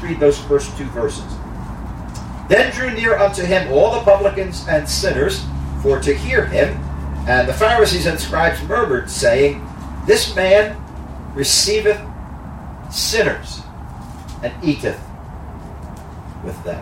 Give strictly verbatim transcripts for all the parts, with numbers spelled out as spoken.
read those first two verses. Then drew near unto him all the publicans and sinners for to hear him. And the Pharisees and scribes murmured, saying, This man receiveth sinners and eateth with them.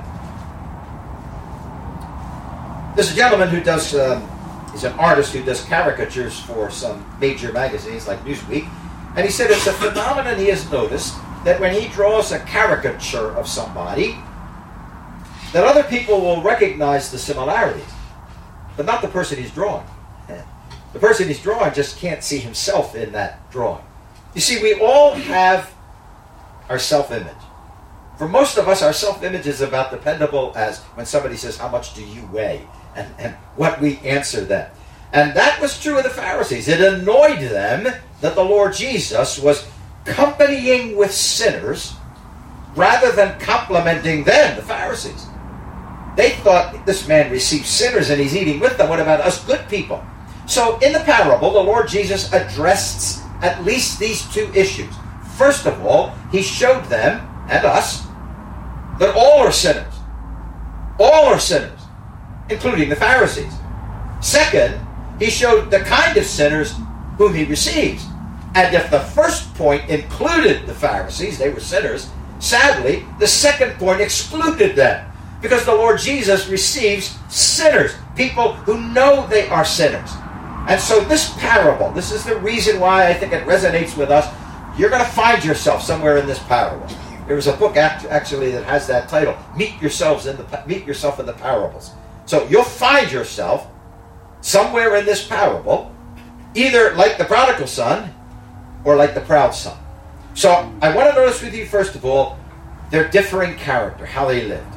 There's a gentleman who does, um, he's an artist who does caricatures for some major magazines like Newsweek. And he said it's a phenomenon he has noticed that when he draws a caricature of somebody, that other people will recognize the similarities, but not the person he's drawing. The person he's drawing just can't see himself in that drawing. You see, we all have our self-image. For most of us, our self-image is about dependable as when somebody says, how much do you weigh? And, and what we answer them. And that was true of the Pharisees. It annoyed them that the Lord Jesus was companying with sinners rather than complimenting them, the Pharisees. They thought this man receives sinners and he's eating with them. What about us good people? So in the parable, the Lord Jesus addressed at least these two issues. First of all, he showed them, and us, that all are sinners. All are sinners, including the Pharisees. Second, he showed the kind of sinners whom he receives. And if the first point included the Pharisees, they were sinners, sadly, the second point excluded them. Because the Lord Jesus receives sinners, people who know they are sinners. And so this parable, this is the reason why I think it resonates with us. You're going to find yourself somewhere in this parable. There was a book act- actually that has that title, Meet Yourselves in the Meet Yourself in the Parables. So you'll find yourself somewhere in this parable, either like the prodigal son or like the proud son. So I want to notice with you, first of all, their differing character, how they lived.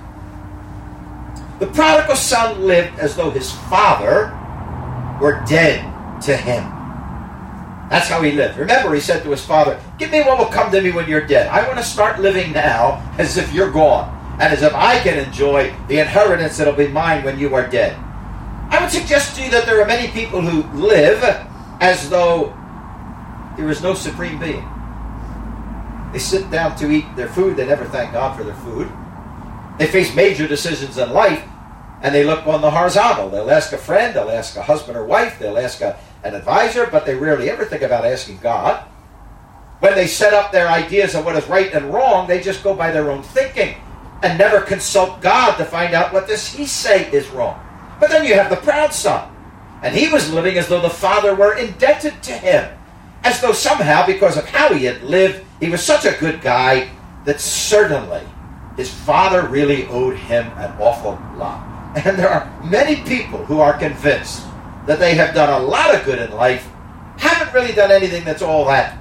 The prodigal son lived as though his father were dead to him. That's how he lived. Remember, he said to his father, give me what will come to me when you're dead. I want to start living now as if you're gone, and as if I can enjoy the inheritance that'll be mine when you are dead. I would suggest to you that there are many people who live as though there is no supreme being. They sit down to eat their food. They never thank God for their food. They face major decisions in life, and they look on the horizontal. They'll ask a friend, they'll ask a husband or wife, they'll ask a, an advisor, but they rarely ever think about asking God. When they set up their ideas of what is right and wrong, they just go by their own thinking and never consult God to find out what does He say is wrong. But then you have the proud son, and he was living as though the father were indebted to him, as though somehow, because of how he had lived, he was such a good guy that certainly his father really owed him an awful lot. And there are many people who are convinced that they have done a lot of good in life, haven't really done anything that's all that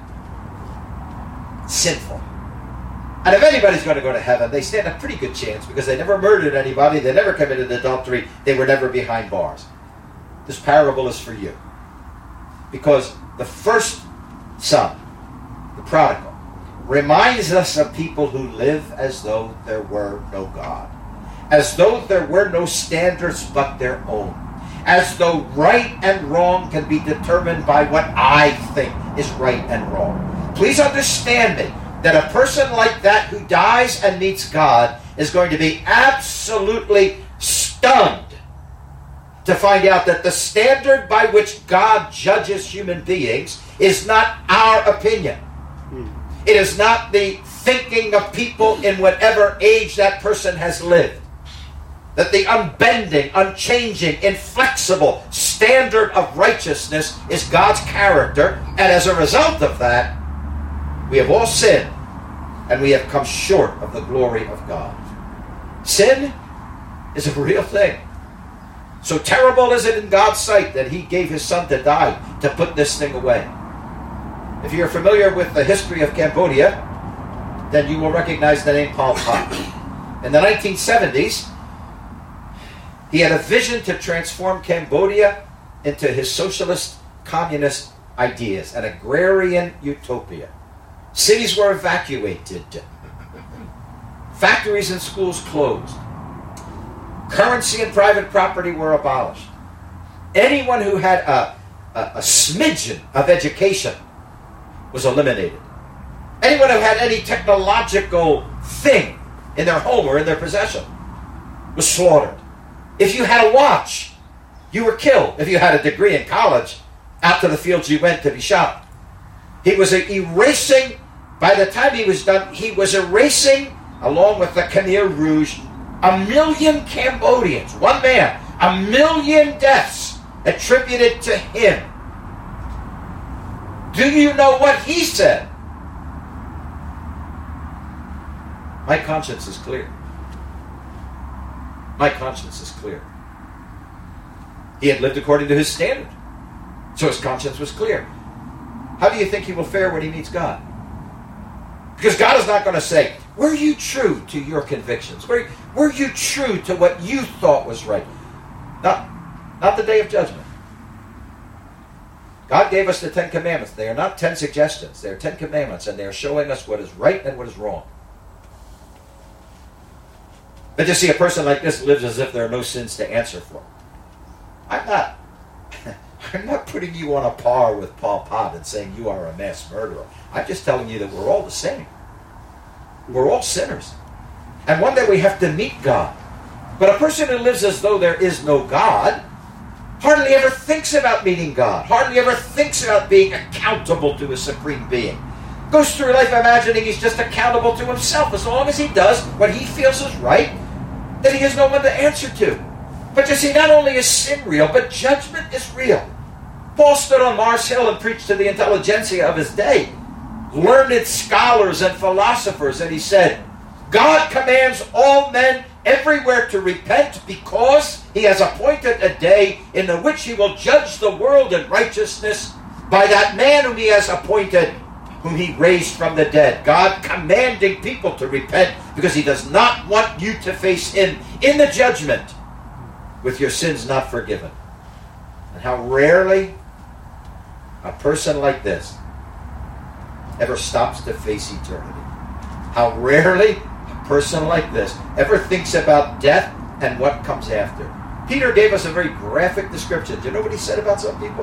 sinful. And if anybody's going to go to heaven, they stand a pretty good chance because they never murdered anybody, they never committed adultery, they were never behind bars. This parable is for you. Because the first son, the prodigal, reminds us of people who live as though there were no God. As though there were no standards but their own. As though right and wrong can be determined by what I think is right and wrong. Please understand me that a person like that who dies and meets God is going to be absolutely stunned to find out that the standard by which God judges human beings is not our opinion. It is not the thinking of people in whatever age that person has lived. That the unbending, unchanging, inflexible standard of righteousness is God's character, and as a result of that, we have all sinned, and we have come short of the glory of God. Sin is a real thing. So terrible is it in God's sight that He gave His Son to die to put this thing away. If you're familiar with the history of Cambodia, then you will recognize the name Pol Pot. In the nineteen seventies, he had a vision to transform Cambodia into his socialist, communist ideas, an agrarian utopia. Cities were evacuated. Factories and schools closed. Currency and private property were abolished. Anyone who had a, a, a smidgen of education was eliminated. Anyone who had any technological thing in their home or in their possession was slaughtered. If you had a watch, you were killed. If you had a degree in college, out to the fields you went to be shot. He was erasing, by the time he was done, he was erasing, along with the Khmer Rouge, a million Cambodians. One man, a million deaths attributed to him. Do you know what he said? My conscience is clear. My conscience is clear. He had lived according to his standard, so his conscience was clear. How do you think he will fare when he meets God? Because God is not going to say, were you true to your convictions? Were, were you true to what you thought was right? Not, not the day of judgment. God gave us the Ten Commandments. They are not ten suggestions. They are ten commandments, and they are showing us what is right and what is wrong. But you see, a person like this lives as if there are no sins to answer for. I'm not, I'm not putting you on a par with Pol Pot and saying you are a mass murderer. I'm just telling you that we're all the same. We're all sinners. And one day we have to meet God. But a person who lives as though there is no God hardly ever thinks about meeting God, hardly ever thinks about being accountable to a supreme being. Goes through life imagining he's just accountable to himself. As long as he does what he feels is right, then he has no one to answer to. But you see, not only is sin real, but judgment is real. Paul stood on Mars Hill and preached to the intelligentsia of his day, learned scholars and philosophers, and he said, God commands all men everywhere to repent because he has appointed a day in the which he will judge the world in righteousness by that man whom he has appointed, whom he raised from the dead. God commanding people to repent because he does not want you to face him in the judgment with your sins not forgiven. And how rarely a person like this ever stops to face eternity. How rarely a person like this ever thinks about death and what comes after. Peter gave us a very graphic description. Do you know what he said about some people?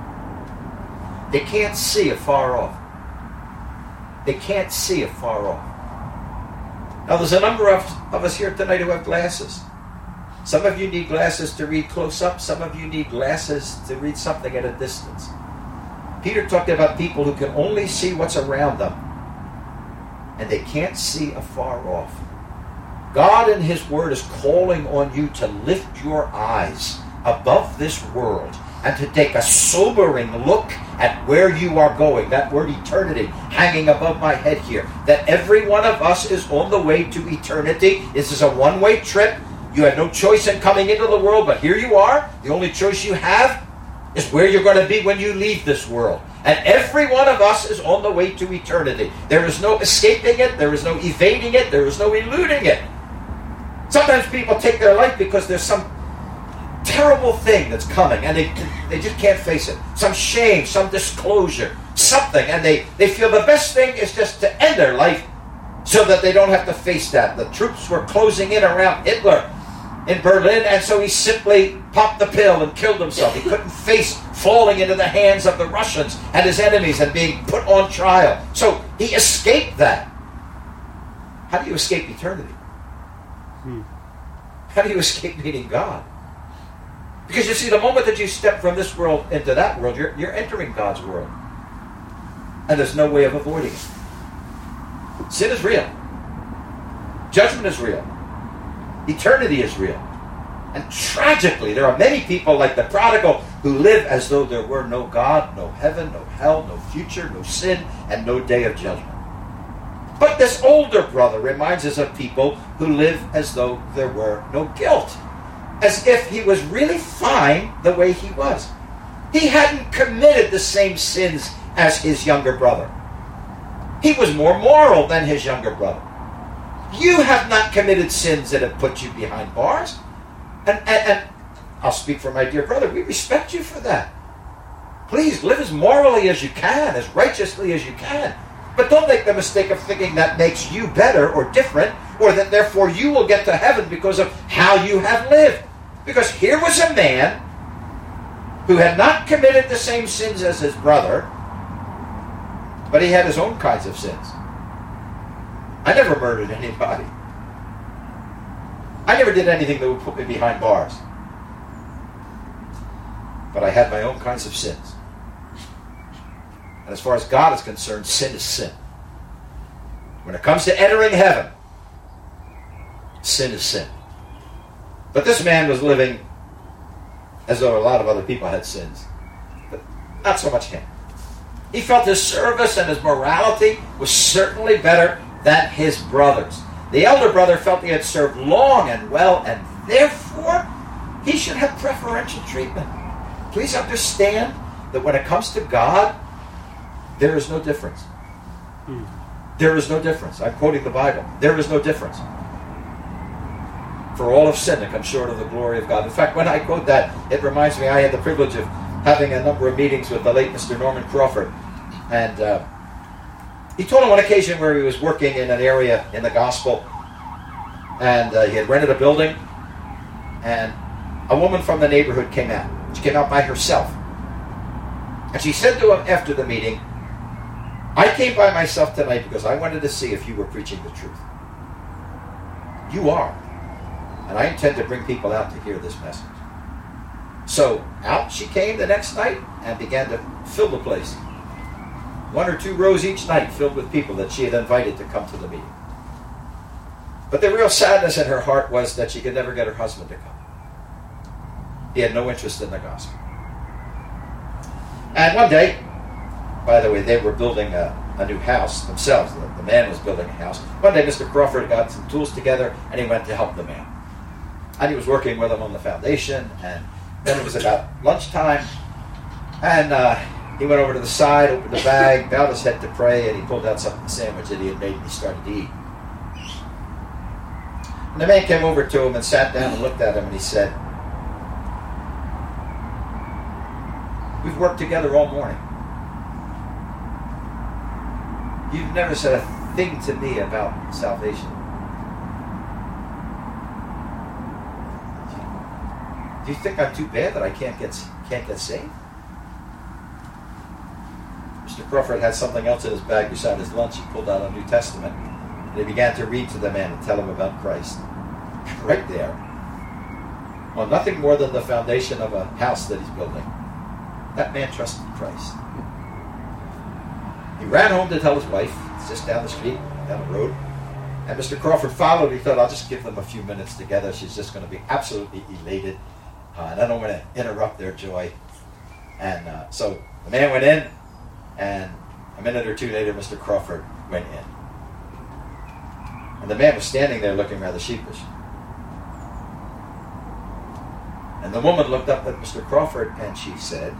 They can't see afar off. They can't see afar off. Now, there's a number of, of us here tonight who have glasses. Some of you need glasses to read close up. Some of you need glasses to read something at a distance. Peter talked about people who can only see what's around them, and they can't see afar off. God in his word is calling on you to lift your eyes above this world and to take a sobering look at where you are going. That word eternity hanging above my head here. That every one of us is on the way to eternity. This is a one-way trip. You had no choice in coming into the world, but here you are. The only choice you have is where you're going to be when you leave this world. And every one of us is on the way to eternity. There is no escaping it. There is no evading it. There is no eluding it. Sometimes people take their life because there's some terrible thing that's coming and they they just can't face it. Some shame, some disclosure, something. And they, they feel the best thing is just to end their life so that they don't have to face that. The troops were closing in around Hitler in Berlin, and so he simply popped the pill and killed himself. He couldn't face falling into the hands of the Russians and his enemies and being put on trial. So he escaped that. How do you escape eternity? Hmm. How do you escape meeting God? Because you see, the moment that you step from this world into that world, you're, you're entering God's world. And there's no way of avoiding it. Sin is real. Judgment is real. Eternity is real. And tragically, there are many people like the prodigal who live as though there were no God, no heaven, no hell, no future, no sin, and no day of judgment. But this older brother reminds us of people who live as though there were no guilt. As if he was really fine the way he was. He hadn't committed the same sins as his younger brother. He was more moral than his younger brother. You have not committed sins that have put you behind bars. And, and, and I'll speak for my dear brother. We respect you for that. Please live as morally as you can, as righteously as you can. But don't make the mistake of thinking that makes you better or different, or that therefore you will get to heaven because of how you have lived. Because here was a man who had not committed the same sins as his brother, but he had his own kinds of sins. I never murdered anybody. I never did anything that would put me behind bars. But I had my own kinds of sins. And as far as God is concerned, sin is sin. When it comes to entering heaven, sin is sin. But this man was living as though a lot of other people had sins. But not so much him. He felt his service and his morality was certainly better than his brothers. The elder brother felt he had served long and well, and therefore he should have preferential treatment. Please understand that when it comes to God, there is no difference. Hmm. There is no difference. I'm quoting the Bible. There is no difference. For all have sinned and come short of the glory of God. In fact, when I quote that, it reminds me I had the privilege of having a number of meetings with the late Mister Norman Crawford. And uh, he told on one occasion where he was working in an area in the gospel, and uh, he had rented a building, and a woman from the neighborhood came out. She came out by herself. And she said to him after the meeting, I came by myself tonight because I wanted to see if you were preaching the truth. You are. And I intend to bring people out to hear this message. So out she came the next night and began to fill the place. One or two rows each night filled with people that she had invited to come to the meeting. But the real sadness in her heart was that she could never get her husband to come. He had no interest in the gospel. And one day, by the way, they were building a, a new house themselves. The, the man was building a house. One day, Mister Crawford got some tools together, and he went to help the man. And he was working with him on the foundation, and then it was about lunchtime, and uh, he went over to the side, opened the bag, bowed his head to pray, and he pulled out some sandwich that he had made, and he started to eat. And the man came over to him and sat down and looked at him, and he said, we've worked together all morning. You've never said a thing to me about salvation. Do you think I'm too bad that I can't get can't get saved? Mister Crawford had something else in his bag beside his lunch. He pulled out a New Testament, and he began to read to the man and tell him about Christ. Right there. On nothing more than the foundation of a house that he's building. That man trusted Christ. He ran home to tell his wife, just down the street, down the road. And Mister Crawford followed. He thought, I'll just give them a few minutes together. She's just going to be absolutely elated. Uh, and I don't want to interrupt their joy. And uh, so the man went in, and a minute or two later, Mister Crawford went in. And the man was standing there looking rather sheepish. And the woman looked up at Mister Crawford, and she said,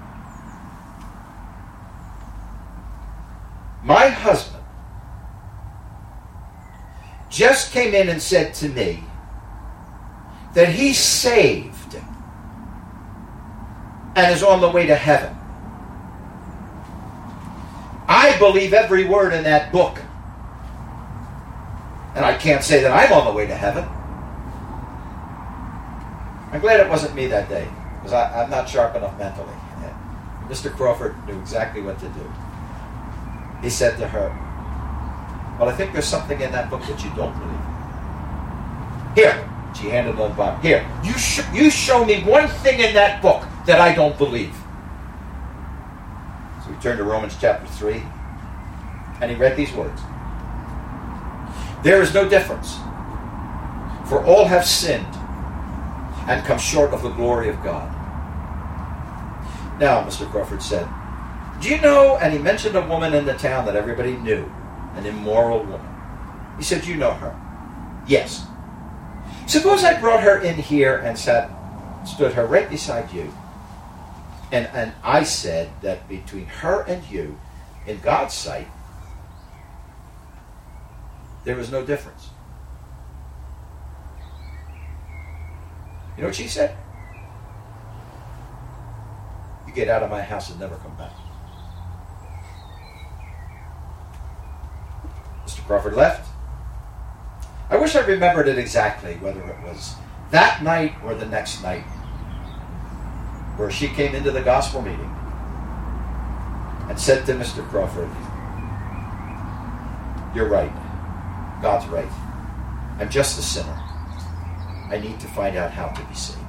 my husband just came in and said to me that he's saved and is on the way to heaven. I believe every word in that book. And I can't say that I'm on the way to heaven. I'm glad it wasn't me that day, because I'm not sharp enough mentally. And Mister Crawford knew exactly what to do. He said to her, well, I think there's something in that book that you don't believe. Here. She handed the Bible. Here. You, sh- you show me one thing in that book that I don't believe. So we turned to Romans chapter three, and he read these words. There is no difference, for all have sinned and come short of the glory of God. Now, Mister Crawford said, do you know, and he mentioned a woman in the town that everybody knew, an immoral woman. He said, you know her? Yes. Suppose I brought her in here and sat, stood her right beside you, and, and I said that between her and you, in God's sight, there was no difference. You know what she said? You get out of my house and never come back. Mister Crawford left. I wish I remembered it exactly, whether it was that night or the next night, where she came into the gospel meeting and said to Mister Crawford, you're right. God's right. I'm just a sinner. I need to find out how to be saved.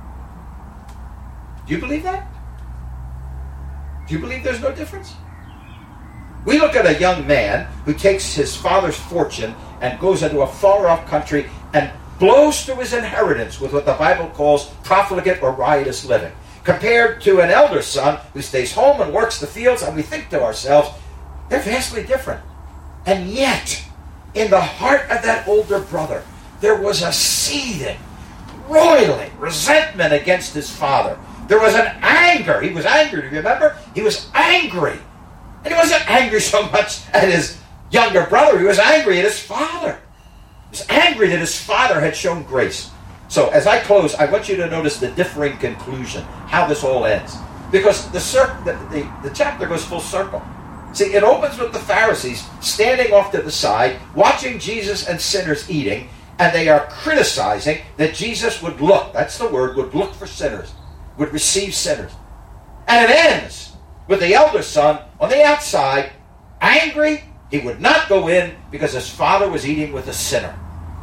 Do you believe that? Do you believe there's no difference? We look at a young man who takes his father's fortune and goes into a far-off country and blows through his inheritance with what the Bible calls profligate or riotous living, compared to an elder son who stays home and works the fields, and we think to ourselves, they're vastly different. And yet, in the heart of that older brother, there was a seething, roiling resentment against his father. There was an anger. He was angry, do you remember? He was angry. And he wasn't angry so much at his younger brother. He was angry at his father. He was angry that his father had shown grace. So as I close, I want you to notice the differing conclusion, how this all ends. Because the, cir- the, the, the chapter goes full circle. See, it opens with the Pharisees standing off to the side, watching Jesus and sinners eating, and they are criticizing that Jesus would look, that's the word, would look for sinners, would receive sinners. And it ends with the elder son on the outside, angry. He would not go in because his father was eating with a sinner.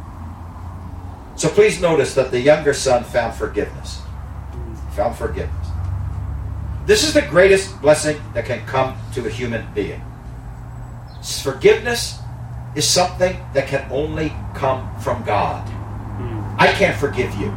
So please notice that the younger son found forgiveness. Found forgiveness. This is the greatest blessing that can come to a human being. Forgiveness is something that can only come from God. I can't forgive you.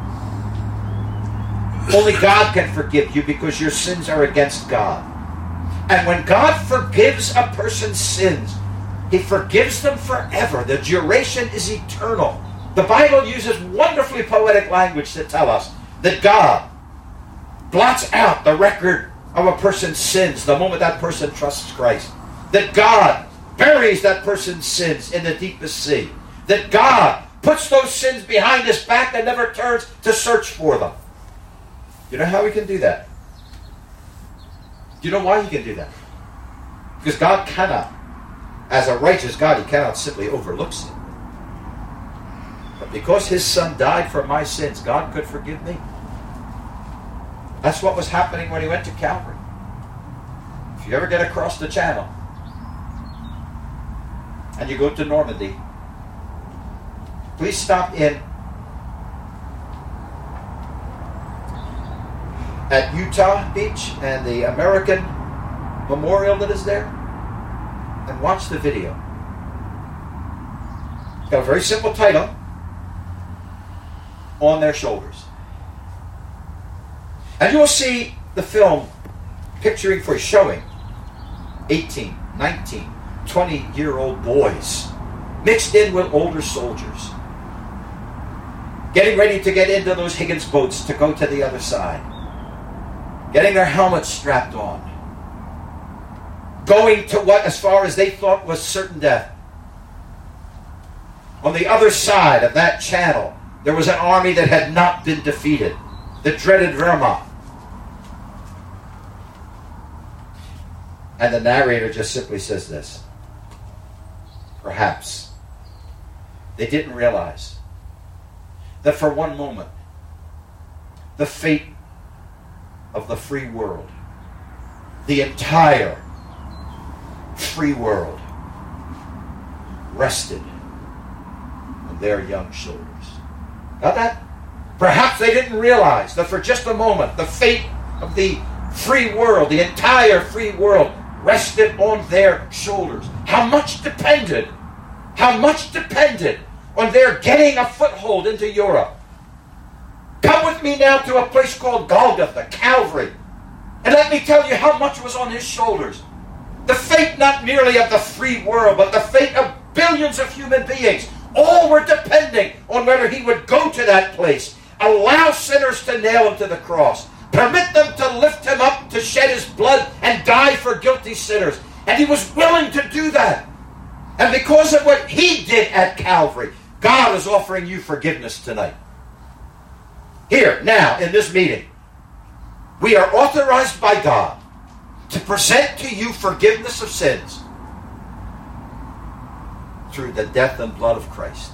Only God can forgive you because your sins are against God. And when God forgives a person's sins, He forgives them forever. The duration is eternal. The Bible uses wonderfully poetic language to tell us that God blots out the record of a person's sins the moment that person trusts Christ. That God buries that person's sins in the deepest sea. That God puts those sins behind His back and never turns to search for them. You know how He can do that? Do you know why He can do that? Because God cannot, as a righteous God, He cannot simply overlook sin. But because His Son died for my sins, God could forgive me. That's what was happening when He went to Calvary. If you ever get across the channel and you go to Normandy, please stop in at Utah Beach and the American Memorial that is there and watch the video. It's got a very simple title, On Their Shoulders. And you will see the film picturing for showing eighteen, nineteen, twenty-year-old boys mixed in with older soldiers, getting ready to get into those Higgins boats to go to the other side, getting their helmets strapped on, going to what, as far as they thought, was certain death. On the other side of that channel, there was an army that had not been defeated, the dreaded Wehrmacht. And the narrator just simply says this: perhaps they didn't realize that for one moment the fate of the free world, the entire free world, rested on their young shoulders. Got that? Perhaps they didn't realize that for just a moment the fate of the free world, the entire free world, rested on their shoulders. How much depended, how much depended on their getting a foothold into Europe. Come with me now to a place called Golgotha, Calvary, and let me tell you how much was on His shoulders. The fate not merely of the free world, but the fate of billions of human beings. All were depending on whether He would go to that place, allow sinners to nail Him to the cross, permit them to lift Him up, to shed His blood and die for guilty sinners. And He was willing to do that. And because of what He did at Calvary, God is offering you forgiveness tonight. Here, now, in this meeting, we are authorized by God to present to you forgiveness of sins through the death and blood of Christ.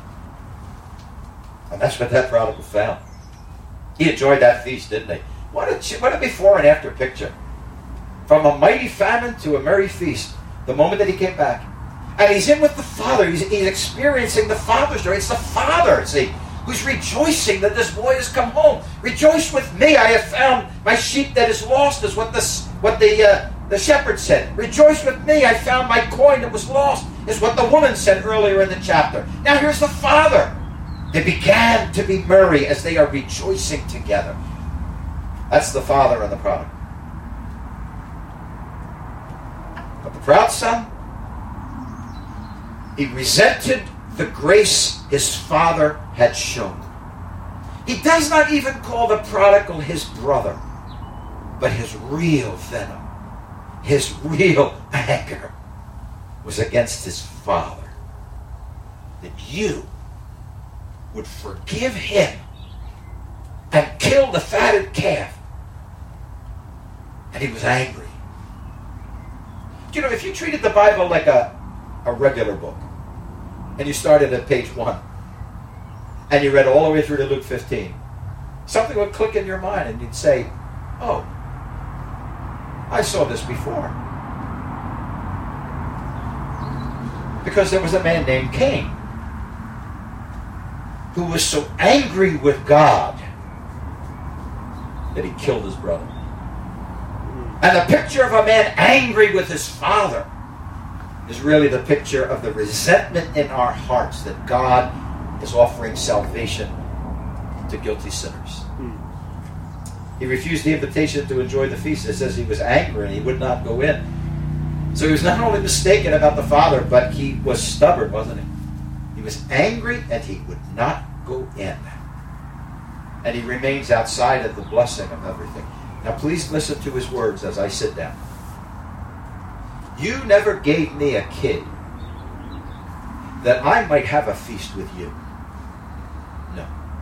And that's what that prodigal found. He enjoyed that feast, didn't he? What a, what a before and after picture. From a mighty famine to a merry feast, the moment that he came back. And he's in with the Father. He's, he's experiencing the Father's joy. It's the Father, see, who's rejoicing that this boy has come home. Rejoice with me, I have found my sheep that is lost, is what the, what the, uh, the shepherd said. Rejoice with me, I found my coin that was lost, is what the woman said earlier in the chapter. Now here's the father. They began to be merry as they are rejoicing together. That's the father and the prodigal. But the proud son, he resented the grace his father had shown. He does not even call the prodigal his brother, but his real venom, his real anger was against his father. That you would forgive him and kill the fatted calf. And he was angry. You know, if you treated the Bible like a, a regular book, and you started at page one, and you read all the way through to Luke fifteen, something would click in your mind, and you'd say, oh, I saw this before. Because there was a man named Cain who was so angry with God that he killed his brother. And the picture of a man angry with his father is really the picture of the resentment in our hearts that God is offering salvation to guilty sinners. He refused the invitation to enjoy the feast. It says he was angry and he would not go in. So he was not only mistaken about the father, but he was stubborn, wasn't he? He was angry and he would not go in. And he remains outside of the blessing of everything. Now please listen to his words as I sit down. You never gave me a kid that I might have a feast with you. No.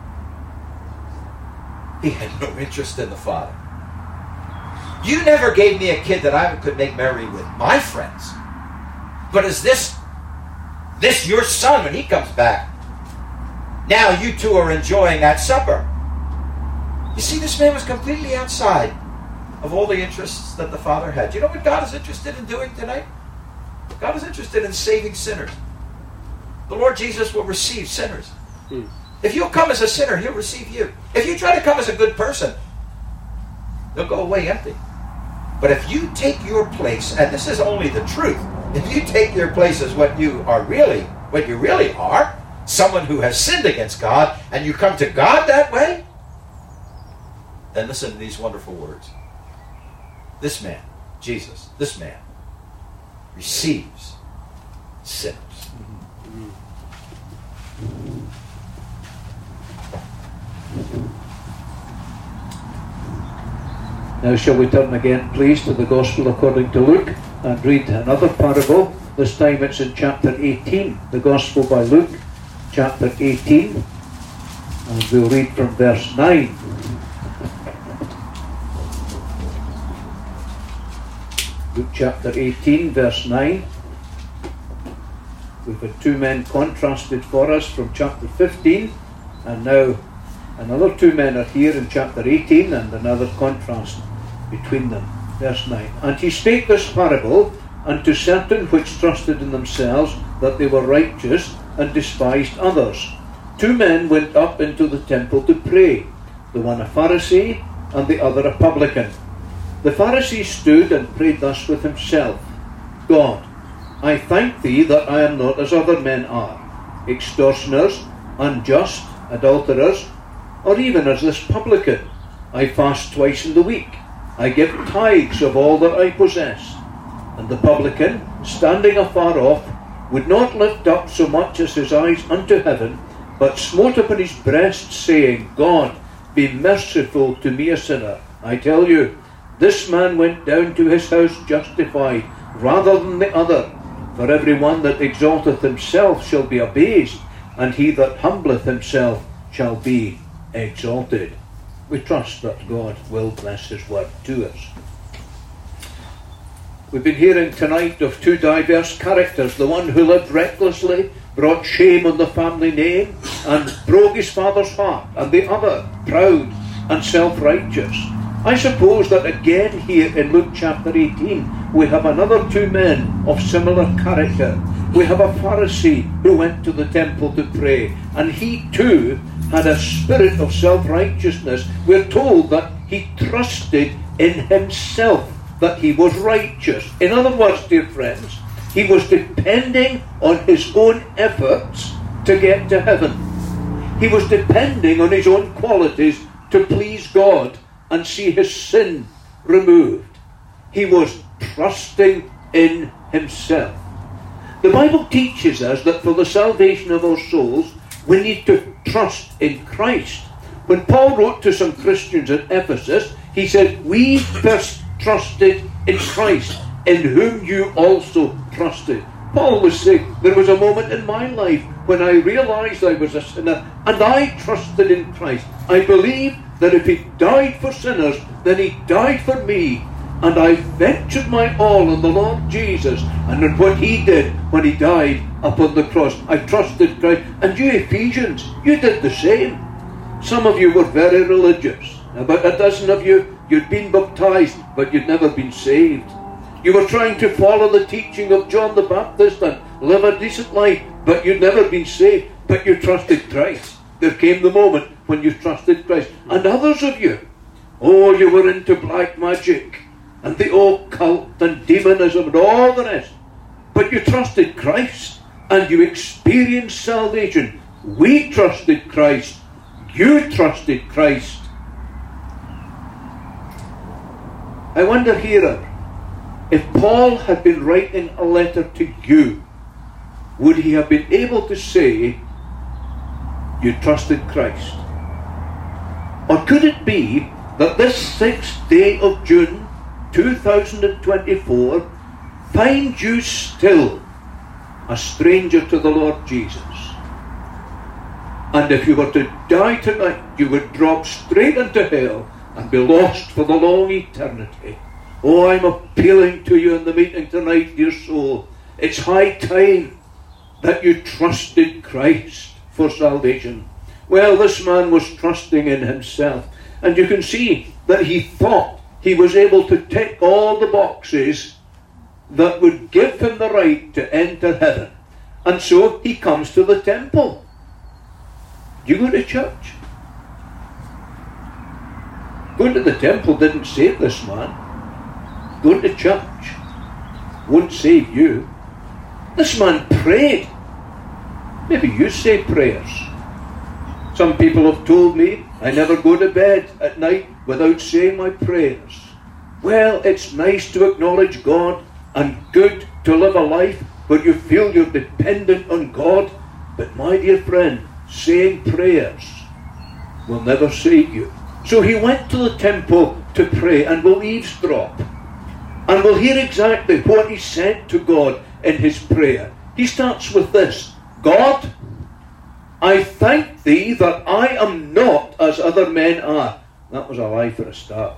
He had no interest in the father. You never gave me a kid that I could make merry with my friends. But is this, this your son when he comes back? Now you two are enjoying that supper. You see, this man was completely outside of all the interests that the Father had. You know what God is interested in doing tonight? God is interested in saving sinners. The Lord Jesus will receive sinners. Mm. If you'll come as a sinner, he'll receive you. If you try to come as a good person, they'll go away empty. But if you take your place, and this is only the truth, if you take your place as what you are really, what you really are, someone who has sinned against God, and you come to God that way, then listen to these wonderful words. This man, Jesus, this man, receives sinners. Now shall we turn again, please, to the Gospel according to Luke and read another parable. This time it's in chapter eighteen, the Gospel by Luke, chapter eighteen, and we'll read from verse nine. Luke chapter eighteen, verse nine. We've had two men contrasted for us from chapter fifteen, and now another two men are here in chapter eighteen, and another contrast between them. Verse nine. And he spake this parable unto certain which trusted in themselves that they were righteous, and despised others. Two men went up into the temple to pray, the one a Pharisee, and the other a publican. The Pharisee stood and prayed thus with himself, God, I thank thee that I am not as other men are, extortioners, unjust, adulterers, or even as this publican. I fast twice in the week. I give tithes of all that I possess. And the publican, standing afar off, would not lift up so much as his eyes unto heaven, but smote upon his breast, saying, God, be merciful to me a sinner. I tell you, this man went down to his house justified, rather than the other. For every one that exalteth himself shall be abased, and he that humbleth himself shall be exalted. We trust that God will bless his word to us. We've been hearing tonight of two diverse characters. The one who lived recklessly, brought shame on the family name, and broke his father's heart, and the other, proud and self-righteous. I suppose that again here in Luke chapter eighteen we have another two men of similar character. we have a Pharisee who went to the temple to pray, and he too had a spirit of self-righteousness. We're told that he trusted in himself, that he was righteous. In other words, dear friends, he was depending on his own efforts to get to heaven. He was depending on his own qualities to please God and see his sin removed. He was trusting in himself. The Bible teaches us that for the salvation of our souls, we need to trust in Christ. When Paul wrote to some Christians at Ephesus, he said, we first trusted in Christ, in whom you also trusted. Paul was saying, there was a moment in my life when I realized I was a sinner, and I trusted in Christ. I believe that if he died for sinners, then he died for me. And I ventured my all on the Lord Jesus and on what he did when he died upon the cross. I trusted Christ. And you Ephesians, you did the same. Some of you were very religious. About a dozen of you, you'd been baptized, but you'd never been saved. You were trying to follow the teaching of John the Baptist and live a decent life, but you'd never been saved. But you trusted Christ. There came the moment when you trusted Christ. And others of you, oh, you were into black magic and the occult and demonism and all the rest. But you trusted Christ and you experienced salvation. We trusted Christ. You trusted Christ. I wonder here, if Paul had been writing a letter to you, would he have been able to say, you trusted Christ? Or could it be that this sixth day of June two thousand twenty-four finds you still a stranger to the Lord Jesus? And if you were to die tonight, you would drop straight into hell and be lost for the long eternity. Oh, I'm appealing to you in the meeting tonight, dear soul. It's high time that you trusted Christ for salvation. Well, this man was trusting in himself. And you can see that he thought he was able to tick all the boxes that would give him the right to enter heaven. And so he comes to the temple. You go to church. Going to the temple didn't save this man. Going to church won't save you. This man prayed. Maybe you say prayers. Some people have told me I never go to bed at night without saying my prayers. Well, it's nice to acknowledge God and good to live a life where you feel you're dependent on God. But my dear friend, saying prayers will never save you. So he went to the temple to pray, and we'll eavesdrop. And we'll hear exactly what he said to God in his prayer. He starts with this: God, I thank thee that I am not as other men are. That was a lie for a start.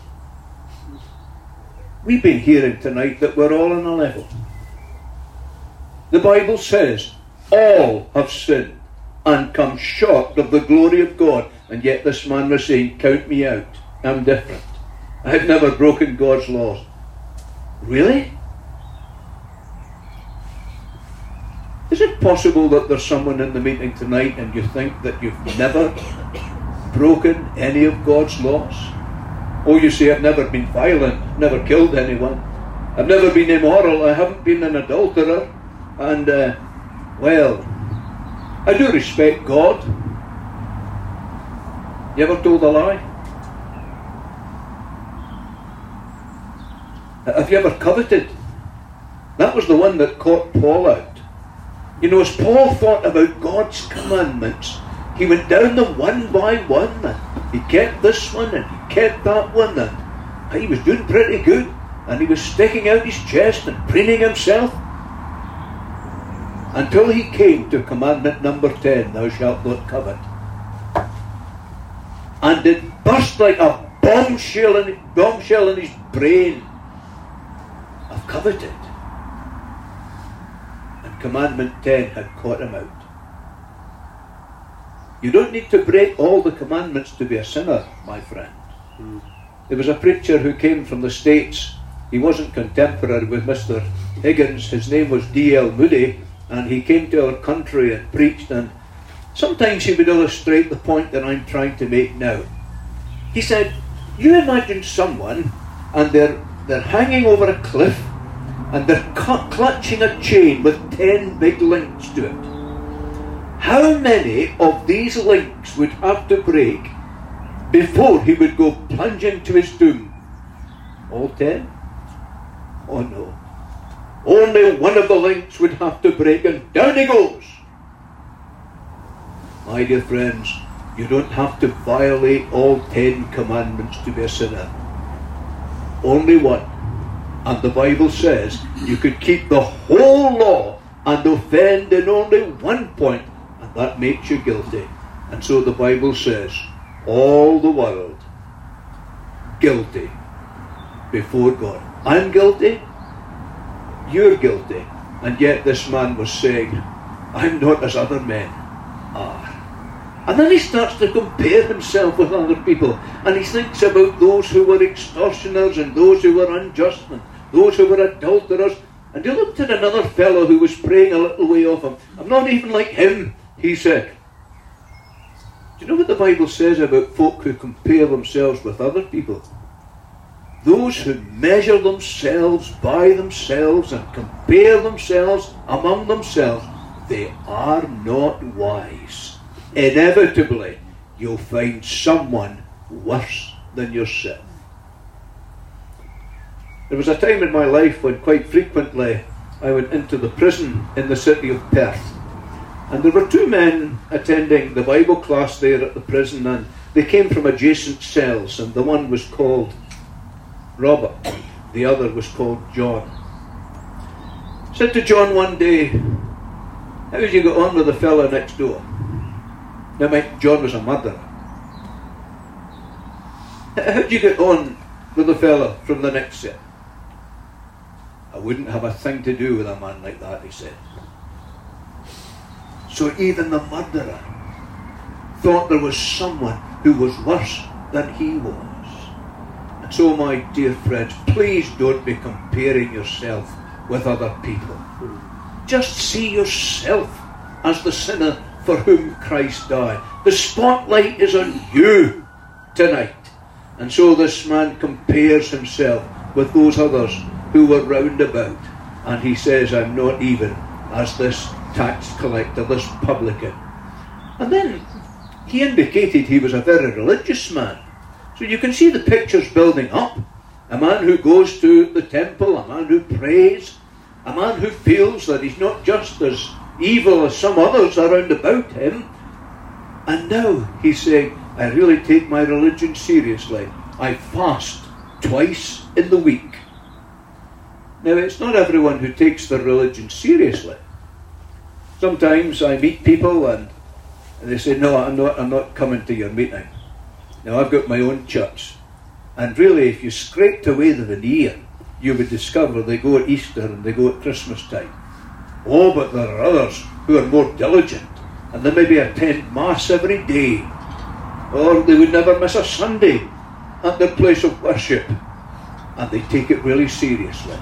We've been hearing tonight that we're all on a level. The Bible says, all have sinned and come short of the glory of God. And yet this man was saying, count me out. I'm different. I've never broken God's laws. Really? Is it possible that there's someone in the meeting tonight and you think that you've never broken any of God's laws? Oh, you say, I've never been violent, never killed anyone, I've never been immoral, I haven't been an adulterer, and, uh, well, I do respect God. You ever told a lie? Have you ever coveted? That was the one that caught Paul out. You know, as Paul thought about God's commandments, he went down them one by one, and he kept this one, and he kept that one, and he was doing pretty good, and he was sticking out his chest and preening himself, until he came to commandment number ten, thou shalt not covet. And it burst like a bombshell in, bombshell in his brain. I've coveted. And commandment ten had caught him out. You don't need to break all the commandments to be a sinner, my friend. Mm. There was a preacher who came from the States. He wasn't contemporary with Mister Higgins. His name was D L Moody. and he came to our country and preached, and sometimes he would illustrate the point that I'm trying to make now. He said, you imagine someone, and they're, they're hanging over a cliff, and they're cu- clutching a chain with ten big links to it. How many of these links would have to break before he would go plunging to his doom? All ten? Oh no. Only one of the links would have to break, and down he goes. My dear friends, you don't have to violate all ten commandments to be a sinner. Only one. And the Bible says you could keep the whole law and offend in only one point, and that makes you guilty. And so the Bible says, all the world guilty before God. I'm guilty, you're guilty, and yet this man was saying, I'm not as other men are. And then he starts to compare himself with other people, and he thinks about those who were extortioners and those who were unjust and those who were adulterers. And he looked at another fellow who was praying a little way off him. I'm not even like him, he said. Do you know what the Bible says about folk who compare themselves with other people? Those who measure themselves by themselves and compare themselves among themselves, they are not wise. Inevitably, you'll find someone worse than yourself. There was a time in my life when quite frequently I went into the prison in the city of Perth. And there were two men attending the Bible class there at the prison, and they came from adjacent cells, and the one was called Robert, the other was called John. I said to John one day, how did you get on with the fellow next door? Now, Mike, John was a murderer. How did you get on with the fellow from the next cell? I wouldn't have a thing to do with a man like that, he said. So even the murderer thought there was someone who was worse than he was. And so, my dear friends, please don't be comparing yourself with other people. Just see yourself as the sinner for whom Christ died. The spotlight is on you tonight. And so this man compares himself with those others who were round about. And he says, I'm not even as this tax collector, this publican. And then he indicated he was a very religious man. So you can see the pictures building up. A man who goes to the temple, a man who prays, a man who feels that he's not just as evil as some others around about him. And now he's saying, I really take my religion seriously. I fast twice in the week. Now, it's not everyone who takes their religion seriously. Sometimes I meet people and they say, no, I'm not, I'm not coming to your meeting. Now, I've got my own church. And really, if you scraped away the veneer, you would discover they go at Easter and they go at Christmas time. Oh, but there are others who are more diligent, and they maybe attend Mass every day, or they would never miss a Sunday at their place of worship, and they take it really seriously.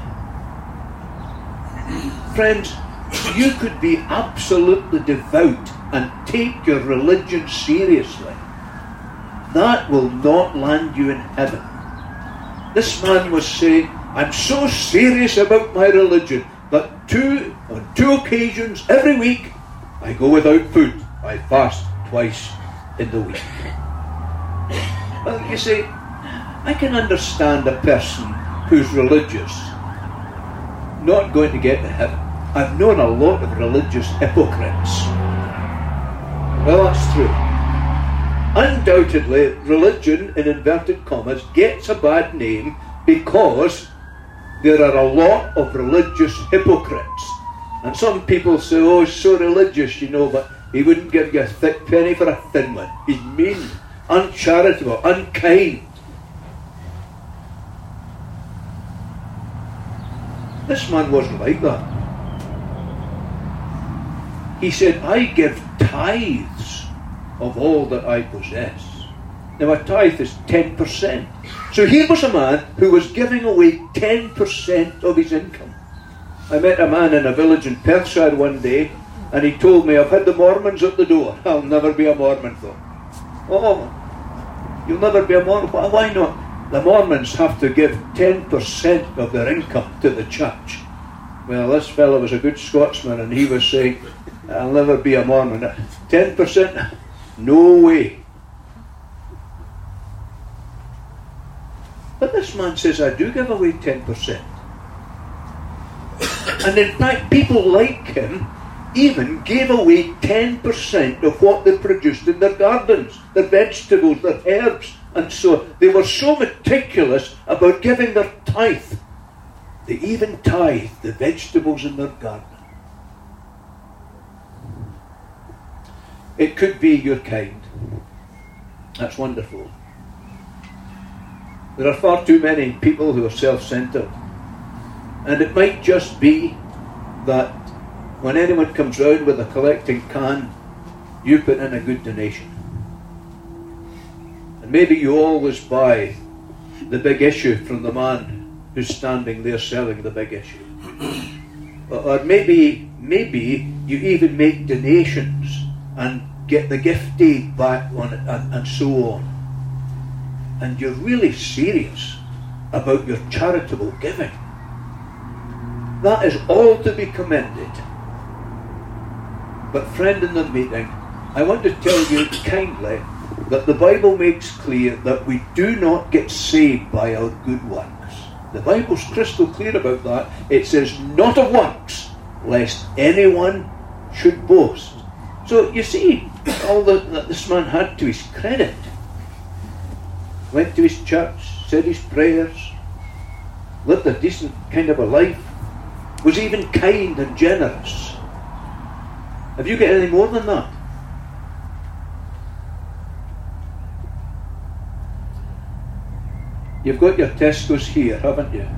Friends, you could be absolutely devout and take your religion seriously. That will not land you in heaven. This man was saying, I'm so serious about my religion that two, on two occasions every week I go without food. I fast twice in the week. Well, you see, I can understand a person who's religious not going to get to heaven. I've known a lot of religious hypocrites. Well, that's true. Undoubtedly, religion, in inverted commas, gets a bad name because there are a lot of religious hypocrites. And some people say, oh, he's so religious, you know, but he wouldn't give you a thick penny for a thin one. He's mean, uncharitable, unkind. This man wasn't like that. He said, I give tithes of all that I possess. Now, a tithe is ten percent. So here was a man who was giving away ten percent of his income. I met a man in a village in Perthshire one day, and he told me, I've had the Mormons at the door. I'll never be a Mormon though. Oh, you'll never be a Mormon? Why not? The Mormons have to give ten percent of their income to the church. Well, this fellow was a good Scotsman, and he was saying, I'll never be a Mormon. ten percent? No way. But this man says, I do give away ten percent. And in fact, people like him even gave away ten percent of what they produced in their gardens, their vegetables, their herbs, and so on. They were so meticulous about giving their tithe. They even tithed the vegetables in their garden. It could be your kind. That's wonderful. There are far too many people who are self-centered. And it might just be that when anyone comes round with a collecting can, you put in a good donation. And maybe you always buy the big issue from the man who's standing there selling the big issue. Or maybe, maybe you even make donations and get the gift aid back on it and, and so on. And you're really serious about your charitable giving. That is all to be commended. But friend in the meeting, I want to tell you kindly that the Bible makes clear that we do not get saved by our good works. The Bible's crystal clear about that. It says, not of works, lest anyone should boast. So you see, all that, that this man had to his credit. Went to his church, said his prayers, lived a decent kind of a life, was even kind and generous. Have you got any more than that? You've got your Tesco's here, haven't you?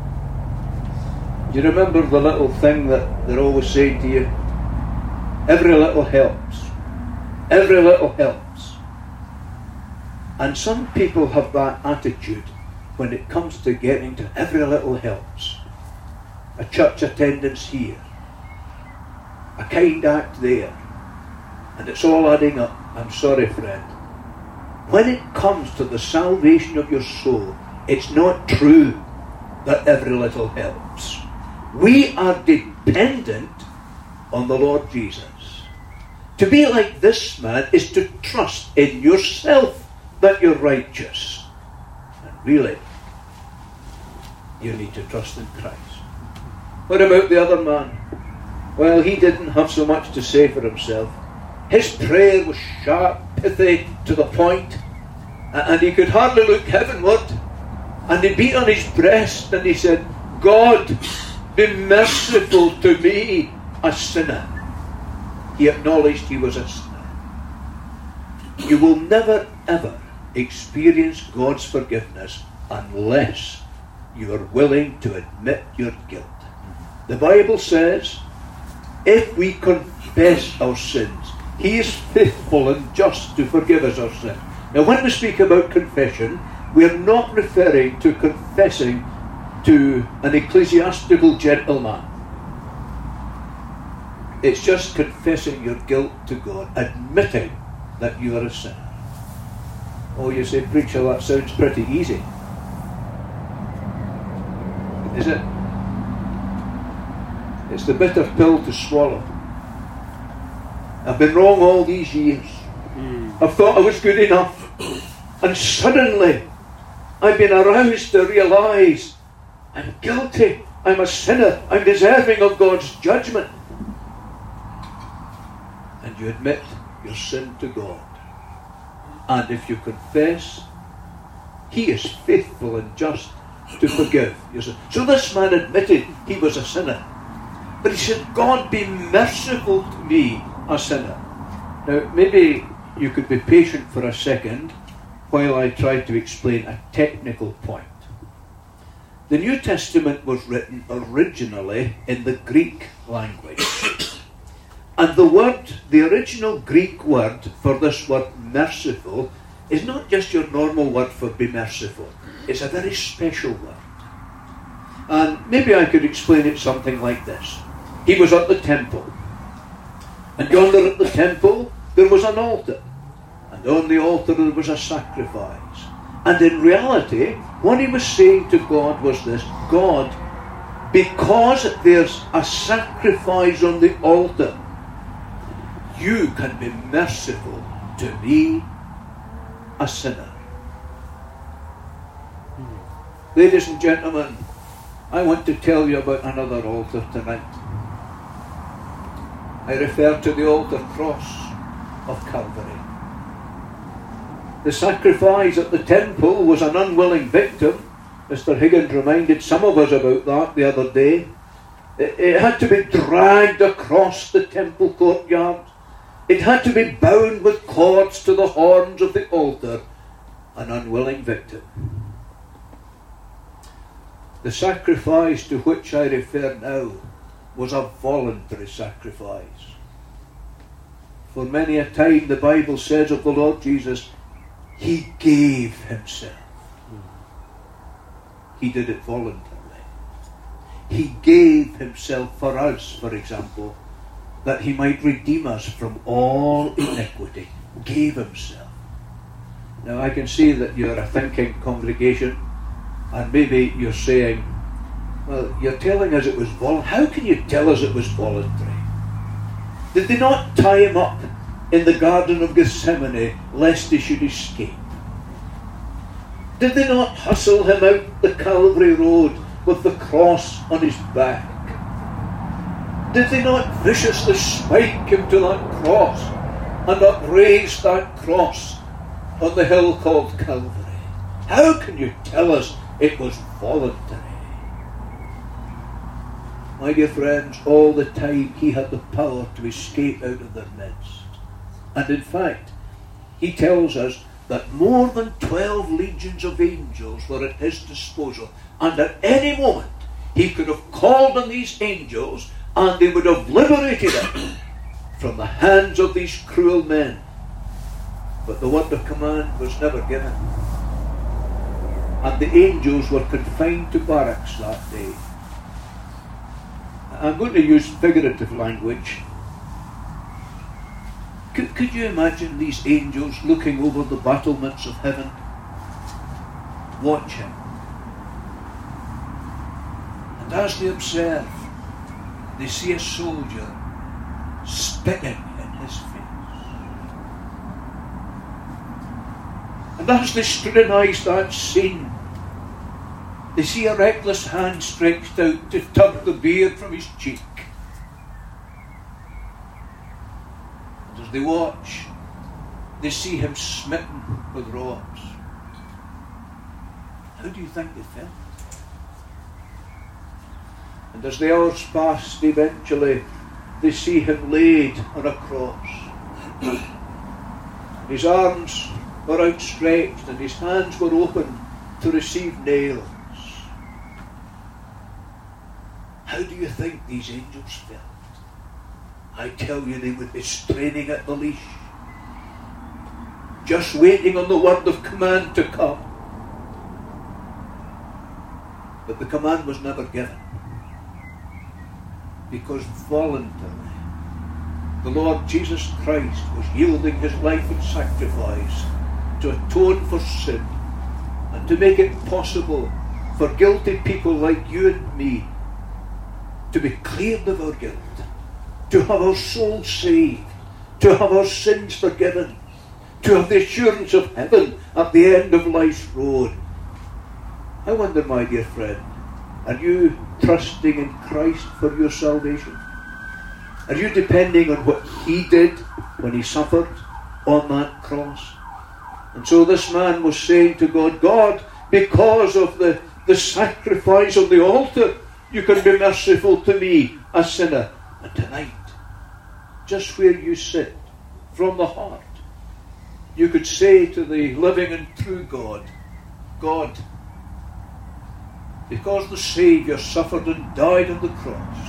Do you remember the little thing that they're always saying to you? Every little helps. Every little helps. And some people have that attitude when it comes to getting to every little helps. A church attendance here, a kind act there, and it's all adding up. I'm sorry, friend. When it comes to the salvation of your soul, it's not true that every little helps. We are dependent on the Lord Jesus. To be like this man is to trust in yourself that you're righteous. And really, you need to trust in Christ. What about the other man? Well, he didn't have so much to say for himself. His prayer was sharp, pithy, to the point, and he could hardly look heavenward. And he beat on his breast and he said, God, be merciful to me, a sinner. He acknowledged he was a sinner. You will never, ever experience God's forgiveness unless you are willing to admit your guilt. The Bible says, if we confess our sins, He is faithful and just to forgive us our sins. Now, when we speak about confession, we are not referring to confessing to an ecclesiastical gentleman. It's just confessing your guilt to God, admitting that you are a sinner. Oh, you say, preacher, that sounds pretty easy. Is it? It's the bitter pill to swallow. I've been wrong all these years. Mm. I've thought I was good enough. And suddenly, I've been aroused to realise I'm guilty. I'm a sinner. I'm deserving of God's judgment. And you admit your sin to God. And if you confess, He is faithful and just to forgive your sin. So this man admitted he was a sinner. But he said, God, be merciful to me, a sinner. Now, maybe you could be patient for a second while I try to explain a technical point. The New Testament was written originally in the Greek language. And the word, the original Greek word for this word merciful, is not just your normal word for be merciful. It's a very special word. And maybe I could explain it something like this. He was at the temple. And yonder at the temple, there was an altar. And on the altar there was a sacrifice. And in reality, what he was saying to God was this: God, because there's a sacrifice on the altar, you can be merciful to me, a sinner. Hmm. Ladies and gentlemen, I want to tell you about another altar tonight. I refer to the altar cross of Calvary. The sacrifice at the temple was an unwilling victim. Mister Higgins reminded some of us about that the other day. It, it had to be dragged across the temple courtyard. It had to be bound with cords to the horns of the altar. An unwilling victim. The sacrifice to which I refer now was a voluntary sacrifice. For many a time the Bible says of the Lord Jesus, He gave Himself. He did it voluntarily. He gave Himself for us, for example, that He might redeem us from all iniquity. Gave Himself. Now I can see that you're a thinking congregation, and maybe you're saying, well, you're telling us it was voluntary. How can you tell us it was voluntary? Did they not tie Him up in the Garden of Gethsemane lest He should escape? Did they not hustle Him out the Calvary Road with the cross on His back? Did they not viciously spike Him to that cross and upraise that cross on the hill called Calvary? How can you tell us it was voluntary? My dear friends, all the time He had the power to escape out of their midst. And in fact, He tells us that more than twelve legions of angels were at His disposal. And at any moment, He could have called on these angels and they would have liberated Him from the hands of these cruel men. But the word of command was never given. And the angels were confined to barracks that day. I'm going to use figurative language. Could, could you imagine these angels looking over the battlements of heaven, watching? And as they observe, they see a soldier spitting in his face. And as they scrutinize that scene, they see a reckless hand stretched out to tug the beard from his cheek. And as they watch, they see him smitten with rods. How do you think they felt? And as the hours passed, eventually they see him laid on a cross. His arms were outstretched and his hands were open to receive nails. How do you think these angels felt? I tell you, they would be straining at the leash, just waiting on the word of command to come. But the command was never given, because voluntarily the Lord Jesus Christ was yielding His life in sacrifice to atone for sin and to make it possible for guilty people like you and me to be cleared of our guilt, to have our souls saved, to have our sins forgiven, to have the assurance of heaven at the end of life's road. I wonder, my dear friend, are you trusting in Christ for your salvation? Are you depending on what He did when He suffered on that cross? And so this man was saying to God, God, because of the, the sacrifice on the altar, you can be merciful to me, a sinner. And tonight, just where you sit, from the heart, you could say to the living and true God, God, because the Saviour suffered and died on the cross,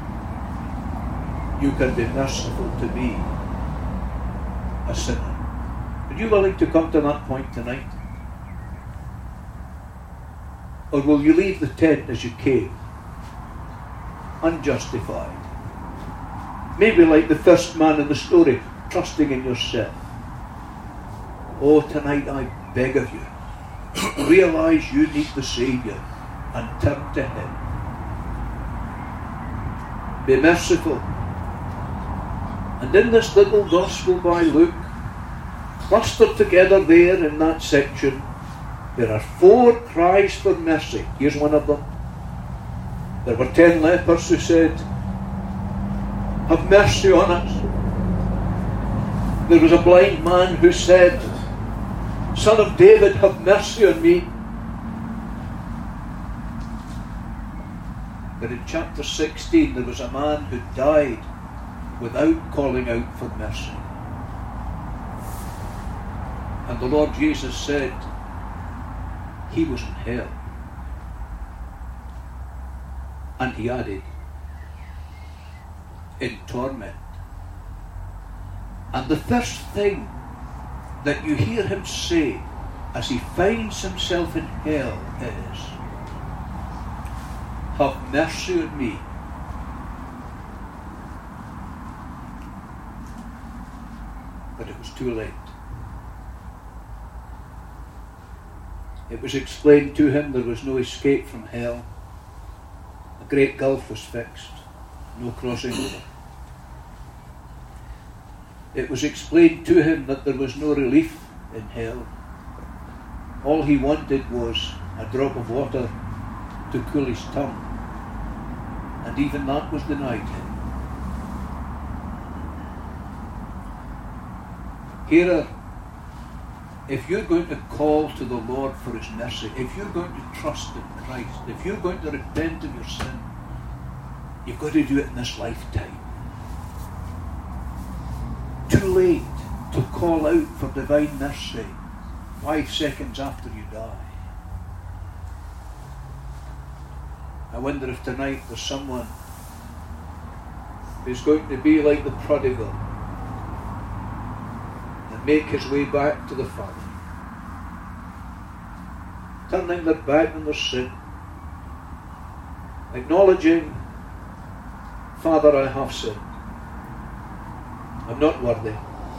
you can be merciful to me, a sinner. Are you willing to come to that point tonight? Or will you leave the tent as you came? Unjustified. Maybe like the first man in the story, trusting in yourself. Oh, tonight I beg of you, realize you need the Saviour and turn to Him. Be merciful. And in this little Gospel by Luke, clustered together there in that section, there are four cries for mercy. Here's one of them. There were ten lepers who said, have mercy on us. There was a blind man who said, Son of David, have mercy on me. But in chapter sixteen, there was a man who died without calling out for mercy. And the Lord Jesus said, he was in hell. And he added, in torment. And the first thing that you hear him say as he finds himself in hell is, have mercy on me. But it was too late. It was explained to him there was no escape from hell. A great gulf was fixed, no crossing over. It was explained to him that there was no relief in hell. All he wanted was a drop of water to cool his tongue, and even that was denied him. Hearer, if you're going to call to the Lord for His mercy, if you're going to trust in Christ, if you're going to repent of your sin, you've got to do it in this lifetime. Too late to call out for divine mercy five seconds after you die. I wonder if tonight there's someone who's going to be like the prodigal and make his way back to the Father, turning their back on their sin, acknowledging, Father, I have sinned. I'm not worthy.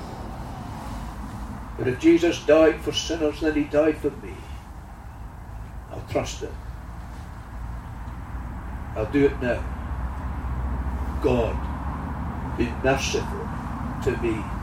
But if Jesus died for sinners, then He died for me. I'll trust Him. I'll do it now. God, be merciful to me.